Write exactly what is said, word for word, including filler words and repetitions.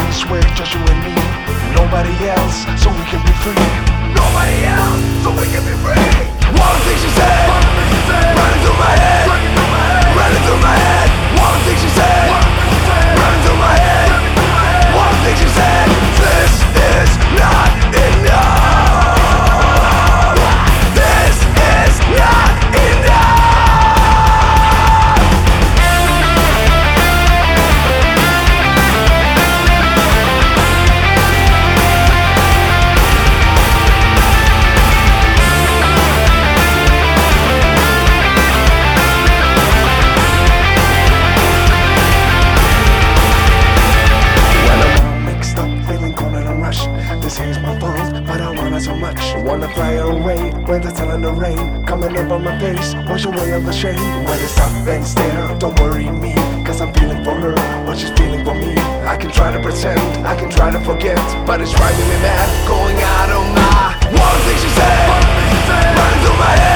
peace with just you and me. Nobody else, so we can be free. Nobody else, so we can be free. All the things she said, running through my head, running through my head. All the things she said, running through my head. All the things she said. This is not enough. This is not enough. This here's my fault, but I want her so much. Wanna fly her away when the sun and the rain coming up on my face, wash away all the shame. When it's up and still, don't worry me, cause I'm feeling for her what she's feeling for me. I can try to pretend, I can try to forget, but it's driving me mad, going out of my. All the things she said, running through my head.